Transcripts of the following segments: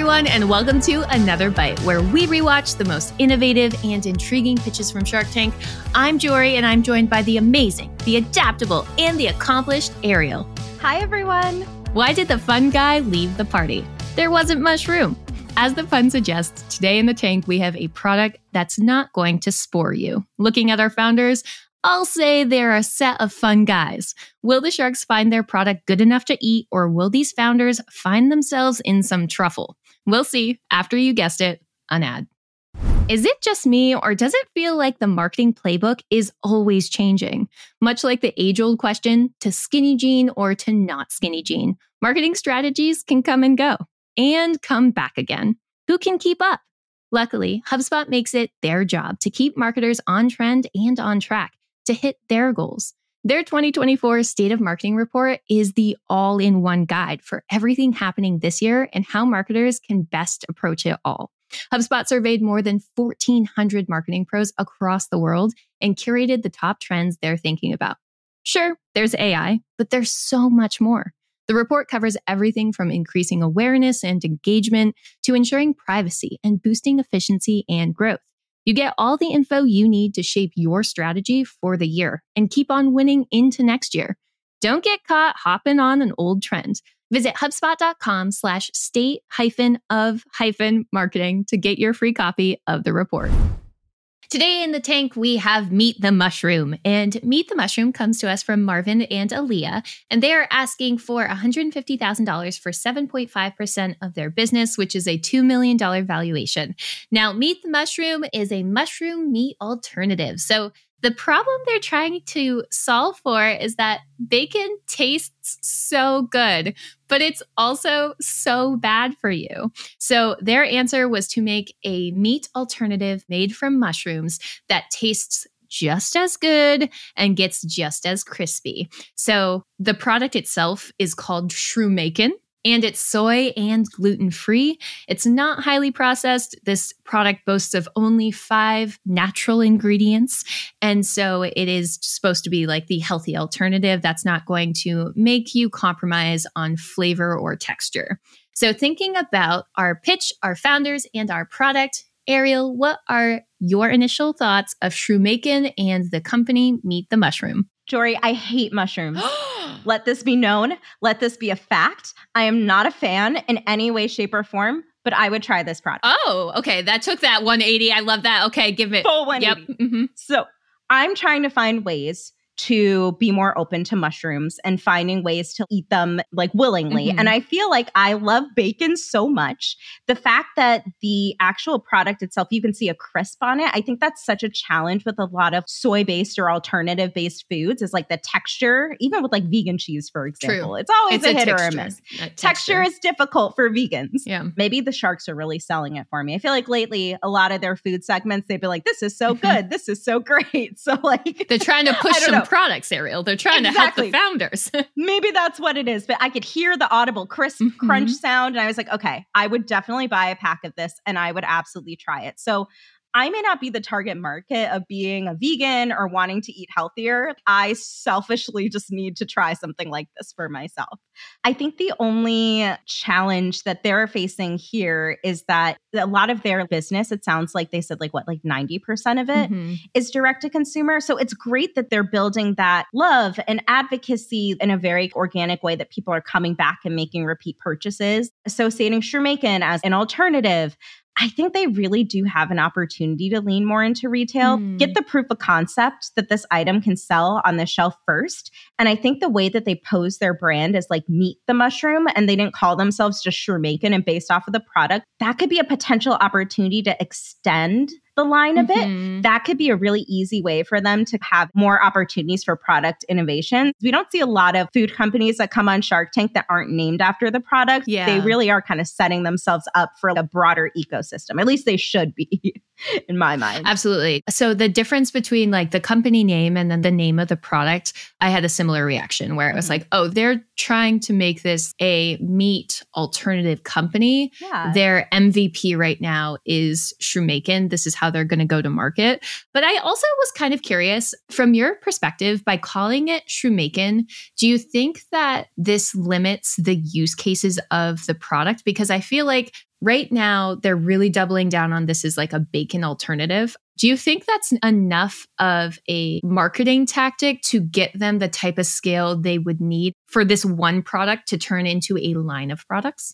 everyone, and welcome to Another Bite, where we rewatch the most innovative and intriguing pitches from Shark Tank. I'm Jory, and I'm joined by the amazing, the adaptable, and the accomplished Ariel. Hi, everyone. Why did the fun guy leave the party? There wasn't much room. As the pun suggests, today in the tank, we have a product that's not going to spore you. Looking at our founders, I'll say they're a set of fun guys. Will the sharks find their product good enough to eat, or will these founders find themselves in some truffle? We'll see after you guessed it, an ad. Is it just me, or does it feel like the marketing playbook is always changing? Much like the age-old question, to skinny jean or to not skinny jean, marketing strategies can come and go, and come back again. Who can keep up? Luckily, HubSpot makes it their job to keep marketers on trend and on track to hit their goals. Their 2024 State of Marketing Report is the all-in-one guide for everything happening this year and how marketers can best approach it all. HubSpot surveyed more than 1,400 marketing pros across the world and curated the top trends they're thinking about. Sure, there's AI, but there's so much more. The report covers everything from increasing awareness and engagement to ensuring privacy and boosting efficiency and growth. You get all the info you need to shape your strategy for the year and keep on winning into next year. Don't get caught hopping on an old trend. Visit HubSpot.com/state-of-marketing to get your free copy of the report. Today in the tank, we have Meet the Mushroom. And Meet the Mushroom comes to us from Marvin and Aaliyah. And they are asking for $150,000 for 7.5% of their business, which is a $2 million valuation. Now, Meet the Mushroom is a mushroom meat alternative. So the problem they're trying to solve for is that bacon tastes so good, but it's also so bad for you. So their answer was to make a meat alternative made from mushrooms that tastes just as good and gets just as crispy. So the product itself is called Shroomakin, and it's soy and gluten-free. It's not highly processed. This product boasts of only 5 natural ingredients. And so it is supposed to be like the healthy alternative that's not going to make you compromise on flavor or texture. So thinking about our pitch, our founders, and our product, Ariel, what are your initial thoughts of Shroomakin and the company Meet the Mushroom? Jory, I hate mushrooms. Let this be known. Let this be a fact. I am not a fan in any way, shape, or form, but I would try this product. Oh, okay. That took that 180. I love that. Okay, give it. Full 180. Yep. Mm-hmm. So I'm trying to find ways to be more open to mushrooms and finding ways to eat them like willingly. Mm-hmm. And I feel like I love bacon so much. The fact that the actual product itself, you can see a crisp on it. I think that's such a challenge with a lot of soy-based or alternative-based foods is like the texture, even with like vegan cheese, for example. True. It's always It's a hit texture. or a miss. Texture Is difficult for vegans. Yeah. Maybe the sharks are really selling it for me. I feel like lately, a lot of their food segments, they've been like, this is so good. This is so great. So like, they're trying to push some know. Products, Ariel. They're trying to help the founders. Maybe that's what it is. But I could hear the audible crisp crunch sound. And I was like, okay, I would definitely buy a pack of this and I would absolutely try it. So I may not be the target market of being a vegan or wanting to eat healthier. I selfishly just need to try something like this for myself. I think the only challenge that they're facing here is that a lot of their business, it sounds like they said like 90% of it is direct to consumer. So it's great that they're building that love and advocacy in a very organic way that people are coming back and making repeat purchases, associating Shroomakin as an alternative. I think they really do have an opportunity to lean more into retail, get the proof of concept that this item can sell on the shelf first. And I think the way that they pose their brand is like Meet the Mushroom, and they didn't call themselves just Shroomakin and based off of the product, that could be a potential opportunity to extend the line a bit. That could be a really easy way for them to have more opportunities for product innovation. We don't see a lot of food companies that come on Shark Tank that aren't named after the product. Yeah. They really are kind of setting themselves up for a broader ecosystem. At least they should be, in my mind. Absolutely. So the difference between like the company name and then the name of the product, I had a similar reaction where it was like, oh, they're trying to make this a meat alternative company. Yeah. Their MVP right now is Shroomakin. This is how they're going to go to market. But I also was kind of curious from your perspective, by calling it Shroomakin, do you think that this limits the use cases of the product? Because I feel like Right now, they're really doubling down on this as like a bacon alternative. Do you think that's enough of a marketing tactic to get them the type of scale they would need for this one product to turn into a line of products?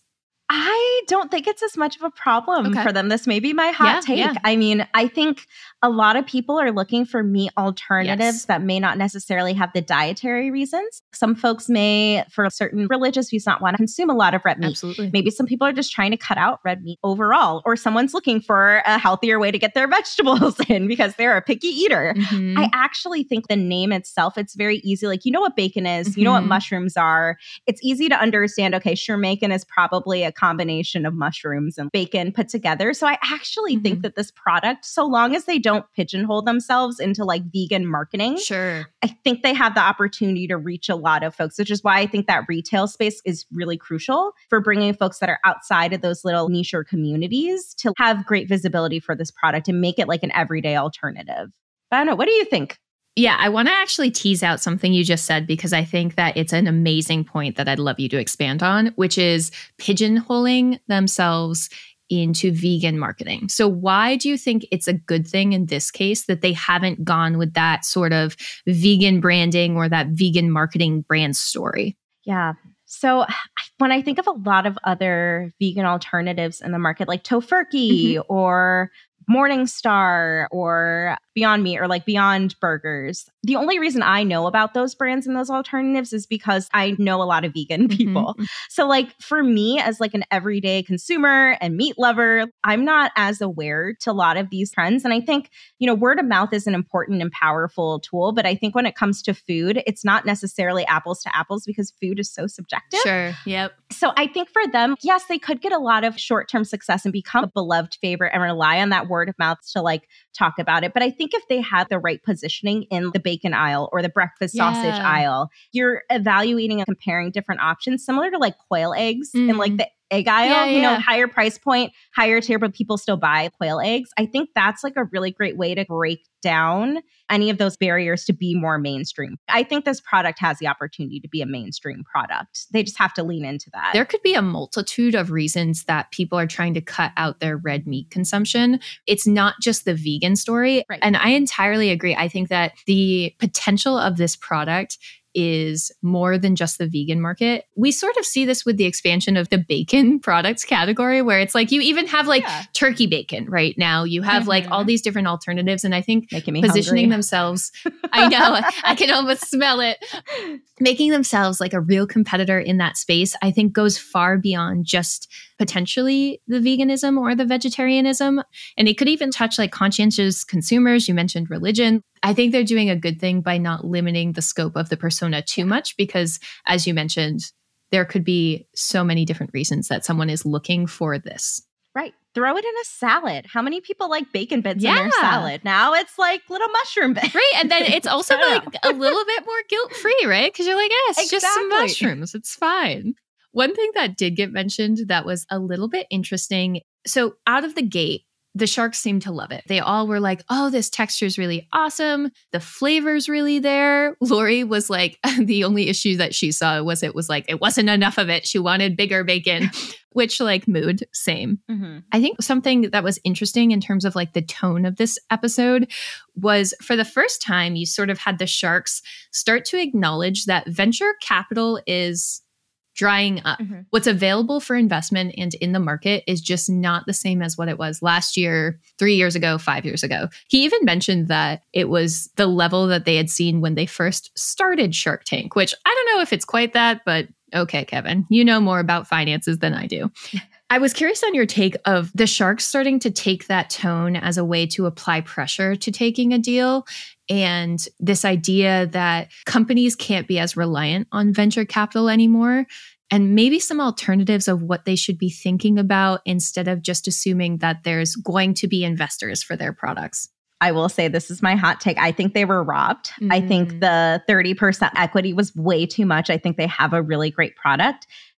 I don't think it's as much of a problem for them. This may be my hot take. Yeah. I mean, I think a lot of people are looking for meat alternatives that may not necessarily have the dietary reasons. Some folks may, for certain religious views, not want to consume a lot of red meat. Absolutely. Maybe some people are just trying to cut out red meat overall, or someone's looking for a healthier way to get their vegetables in because they're a picky eater. Mm-hmm. I actually think the name itself, it's very easy. Like, you know what bacon is, you know what mushrooms are. It's easy to understand, okay, Shermaken is probably a combination of mushrooms and bacon put together. So I actually think that this product, so long as they don't pigeonhole themselves into like vegan marketing, Sure. I think they have the opportunity to reach a lot of folks, which is why I think that retail space is really crucial for bringing folks that are outside of those little niche communities to have great visibility for this product and make it like an everyday alternative. But I don't know. What do you think? Yeah, I want to actually tease out something you just said because I think that it's an amazing point that I'd love you to expand on, which is pigeonholing themselves into vegan marketing. So why do you think it's a good thing in this case that they haven't gone with that sort of vegan branding or that vegan marketing brand story? Yeah. So when I think of a lot of other vegan alternatives in the market, like Tofurky or Morningstar or Beyond Meat or like Beyond Burgers, the only reason I know about those brands and those alternatives is because I know a lot of vegan people. So like for me as like an everyday consumer and meat lover, I'm not as aware to a lot of these trends. And I think, you know, word of mouth is an important and powerful tool. But I think when it comes to food, it's not necessarily apples to apples because food is so subjective. Sure. Yep. So I think for them, yes, they could get a lot of short-term success and become a beloved favorite and rely on that word of mouth to like talk about it. But I think if they had the right positioning in the bacon aisle or the breakfast sausage aisle, you're evaluating and comparing different options, similar to like quail eggs in like the egg aisle, you know, higher price point, higher tier, but people still buy quail eggs. I think that's like a really great way to break down any of those barriers to be more mainstream. I think this product has the opportunity to be a mainstream product. They just have to lean into that. There could be a multitude of reasons that people are trying to cut out their red meat consumption. It's not just the vegan story. Right. And I entirely agree. I think that the potential of this product is more than just the vegan market. We sort of see this with the expansion of the bacon products category, where it's like you even have like turkey bacon right now. You have like all these different alternatives. And I think positioning themselves, I know, I can almost smell it, making themselves like a real competitor in that space, I think goes far beyond just potentially the veganism or the vegetarianism. And it could even touch like conscientious consumers. You mentioned religion. I think they're doing a good thing by not limiting the scope of the persona too much because, as you mentioned, there could be so many different reasons that someone is looking for this. Right. Throw it in a salad. How many people like bacon bits in their salad? Now it's like little mushroom bits. Right. And then it's also like a little bit more guilt-free, right? Because you're like, it's just some mushrooms. It's fine. One thing that did get mentioned that was a little bit interesting. So out of the gate, the sharks seemed to love it. They all were like, oh, this texture is really awesome. The flavor's really there. Lori was like, the only issue that she saw was it wasn't enough of it. She wanted bigger bacon, which like mood, same. I think something that was interesting in terms of like the tone of this episode was for the first time, you sort of had the sharks start to acknowledge that venture capital is drying up. What's available for investment and in the market is just not the same as what it was last year, 3 years ago, 5 years ago. He even mentioned that it was the level that they had seen when they first started Shark Tank, which I don't know if it's quite that, but okay, Kevin, you know more about finances than I do. I was curious on your take of the sharks starting to take that tone as a way to apply pressure to taking a deal. And this idea that companies can't be as reliant on venture capital anymore, and maybe some alternatives of what they should be thinking about instead of just assuming that there's going to be investors for their products. I will say this is my hot take. I think they were robbed. I think the 30% equity was way too much. I think they have a really great product.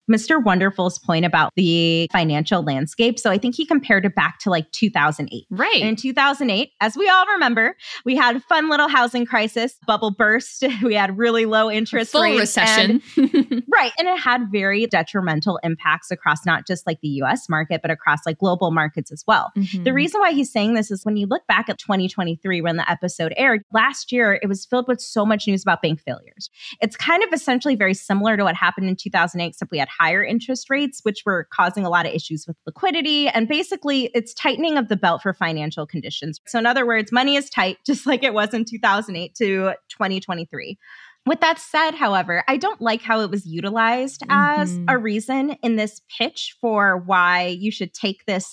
Mr. Wonderful's point about the financial landscape. So I think he compared it back to like 2008. Right. And in 2008, as we all remember, we had a fun little housing crisis, bubble burst. We had really low interest Full rates. recession. Right. And it had very detrimental impacts across not just like the US market, but across like global markets as well. The reason why he's saying this is when you look back at 2023, when the episode aired, last year, it was filled with so much news about bank failures. It's kind of essentially very similar to what happened in 2008, except we had higher interest rates, which were causing a lot of issues with liquidity. And basically, it's tightening of the belt for financial conditions. So in other words, money is tight, just like it was in 2008 to 2023. With that said, however, I don't like how it was utilized as a reason in this pitch for why you should take this,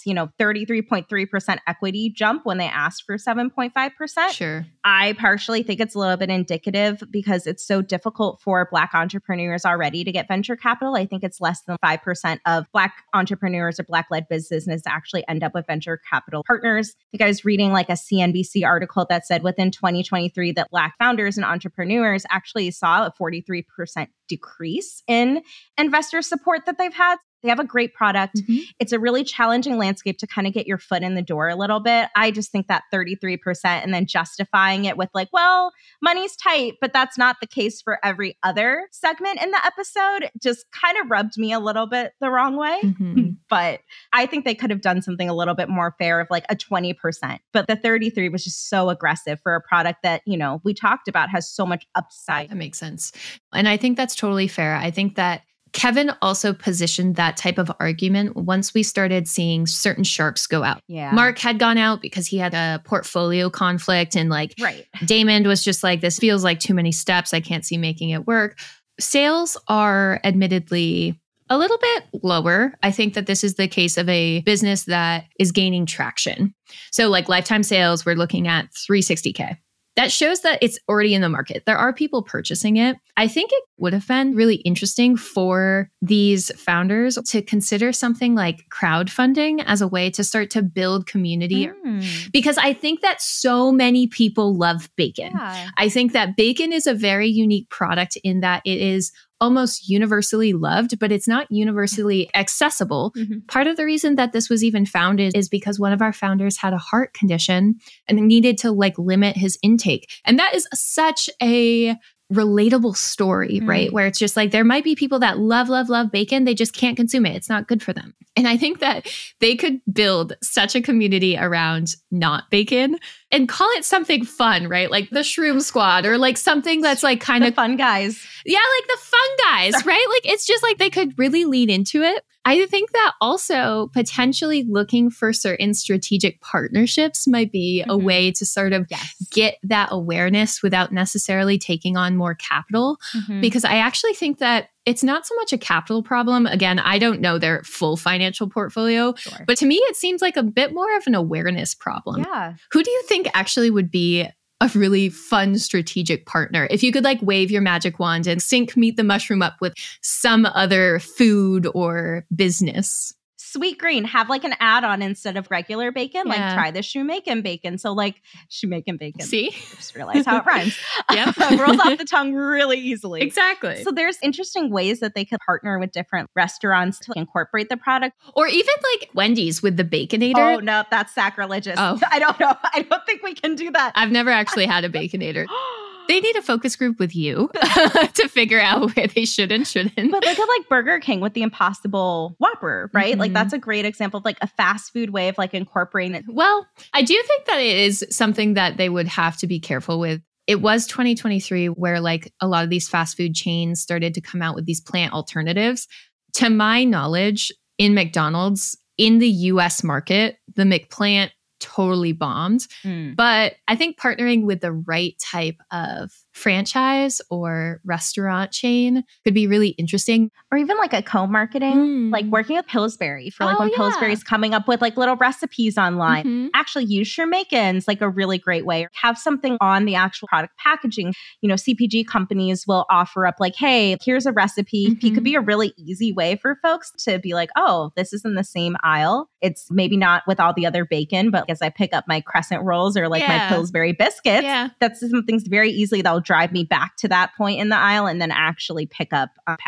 33.3% equity jump when they asked for 7.5%. Sure. I partially think it's a little bit indicative because it's so difficult for Black entrepreneurs already to get venture capital. I think it's less than 5% of Black entrepreneurs or Black-led businesses actually end up with venture capital partners. I think I was reading like a CNBC article that said within 2023 that Black founders and entrepreneurs actually saw a 43% decrease in investor support that they've had. They have a great product. It's a really challenging landscape to kind of get your foot in the door a little bit. I just think that 33% and then justifying it with like, well, money's tight, but that's not the case for every other segment in the episode just kind of rubbed me a little bit the wrong way. But I think they could have done something a little bit more fair of like a 20%. But the 33 was just so aggressive for a product that, we talked about has so much upside. That makes sense. And I think that's totally fair. I think that Kevin also positioned that type of argument once we started seeing certain sharks go out. Yeah. Mark had gone out because he had a portfolio conflict and Damon was just like, this feels like too many steps. I can't see making it work. Sales are admittedly a little bit lower. I think that this is the case of a business that is gaining traction. So like lifetime sales, we're looking at $360K. That shows that it's already in the market. There are people purchasing it. I think it would have been really interesting for these founders to consider something like crowdfunding as a way to start to build community. Because I think that so many people love bacon. Yeah. I think that bacon is a very unique product in that it is almost universally loved, but it's not universally accessible. Part of the reason that this was even founded is because one of our founders had a heart condition and needed to limit his intake. And that is such a relatable story, right? Where it's just like, there might be people that love bacon. They just can't consume it. It's not good for them. And I think that they could build such a community around not bacon and call it something fun, right? Like the Shroom Squad or like something that's like kind of fun guys. Yeah, like the fun guys, right? Like it's just like they could really lean into it. I think that also potentially looking for certain strategic partnerships might be a way to sort of get that awareness without necessarily taking on more capital. Because I actually think that it's not so much a capital problem. Again, I don't know their full financial portfolio, but to me, it seems like a bit more of an awareness problem. Yeah. Who do you think actually would be a really fun strategic partner? If you could wave your magic wand and sync Meet the Mushroom up with some other food or business. Sweet Green, have an add-on instead of regular bacon. Try the Shoemakin bacon. So Shoemakin bacon. See? I just realized how it rhymes. Yeah. Rolls off the tongue really easily. Exactly. So there's interesting ways that they could partner with different restaurants to incorporate the product. Or even Wendy's with the Baconator. Oh, no, that's sacrilegious. Oh. I don't know. I don't think we can do that. I've never actually had a Baconator. They need a focus group with you to figure out where they should and shouldn't. But look at Burger King with the Impossible Whopper, right? That's a great example of a fast food way of incorporating it. Well, I do think that it is something that they would have to be careful with. It was 2023 where a lot of these fast food chains started to come out with these plant alternatives. To my knowledge, in McDonald's, in the US market, the McPlant totally bombed. But I think partnering with the right type of franchise or restaurant chain could be really interesting. Or even a co-marketing, working with Pillsbury for when Pillsbury's coming up with little recipes online. Actually use Shoemakins, a really great way. Have something on the actual product packaging. CPG companies will offer up hey, here's a recipe. It could be a really easy way for folks to be oh, this is in the same aisle. It's maybe not with all the other bacon, but as I pick up my crescent rolls or my Pillsbury biscuits, that's something very easily that'll drive me back to that point in the aisle and then actually pick up a pack.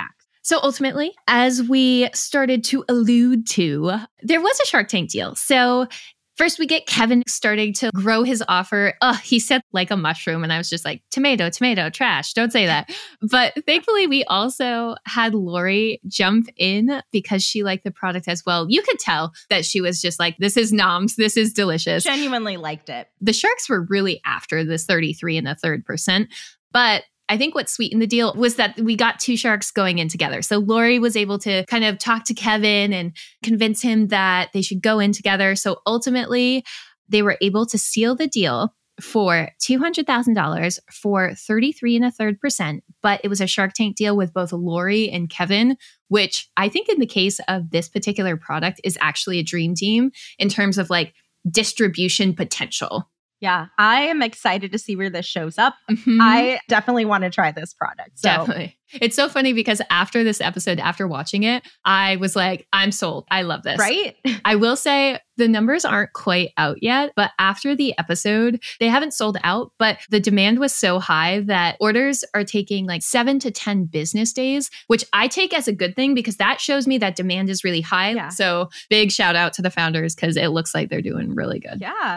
So ultimately, as we started to allude to, there was a Shark Tank deal. So first we get Kevin starting to grow his offer. He said like a mushroom. And I was just like, tomato, trash. Don't say that. But thankfully, we also had Lori jump in because she liked the product as well. You could tell that she was just like, this is noms. This is delicious. Genuinely liked it. The sharks were really after this 33 and a third %. But I think what sweetened the deal was that we got two sharks going in together. So Lori was able to kind of talk to Kevin and convince him that they should go in together. So ultimately, they were able to seal the deal for $200,000 for 33 and a third %. But it was a Shark Tank deal with both Lori and Kevin, which I think in the case of this particular product is actually a dream team in terms of like distribution potential. Yeah, I am excited to see where this shows up. I definitely want to try this product. So. Definitely. It's so funny because after this episode, after watching it, I was like, I'm sold. I love this. Right? I will say the numbers aren't quite out yet, but after the episode, they haven't sold out, but the demand was so high that orders are taking like 7 to 10 business days, which I take as a good thing because that shows me that demand is really high. Yeah. So big shout out to the founders because it looks like they're doing really good. Yeah.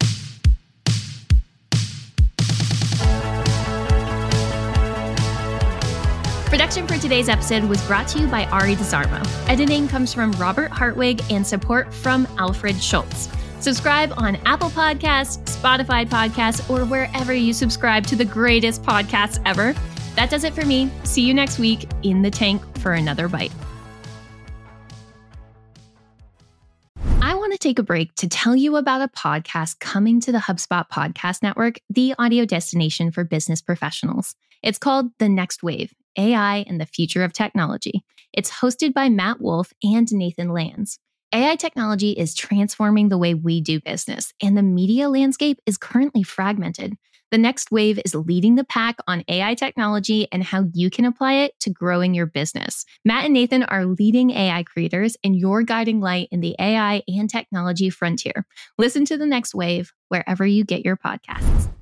Production for today's episode was brought to you by Ari DeSarmo. Editing comes from Robert Hartwig and support from Alfred Schultz. Subscribe on Apple Podcasts, Spotify Podcasts, or wherever you subscribe to the greatest podcasts ever. That does it for me. See you next week in the tank for another bite. I want to take a break to tell you about a podcast coming to the HubSpot Podcast Network, the audio destination for business professionals. It's called The Next Wave, AI and the Future of Technology. It's hosted by Matt Wolf and Nathan Lands. AI technology is transforming the way we do business, and the media landscape is currently fragmented. The Next Wave is leading the pack on AI technology and how you can apply it to growing your business. Matt and Nathan are leading AI creators and your guiding light in the AI and technology frontier. Listen to The Next Wave wherever you get your podcasts.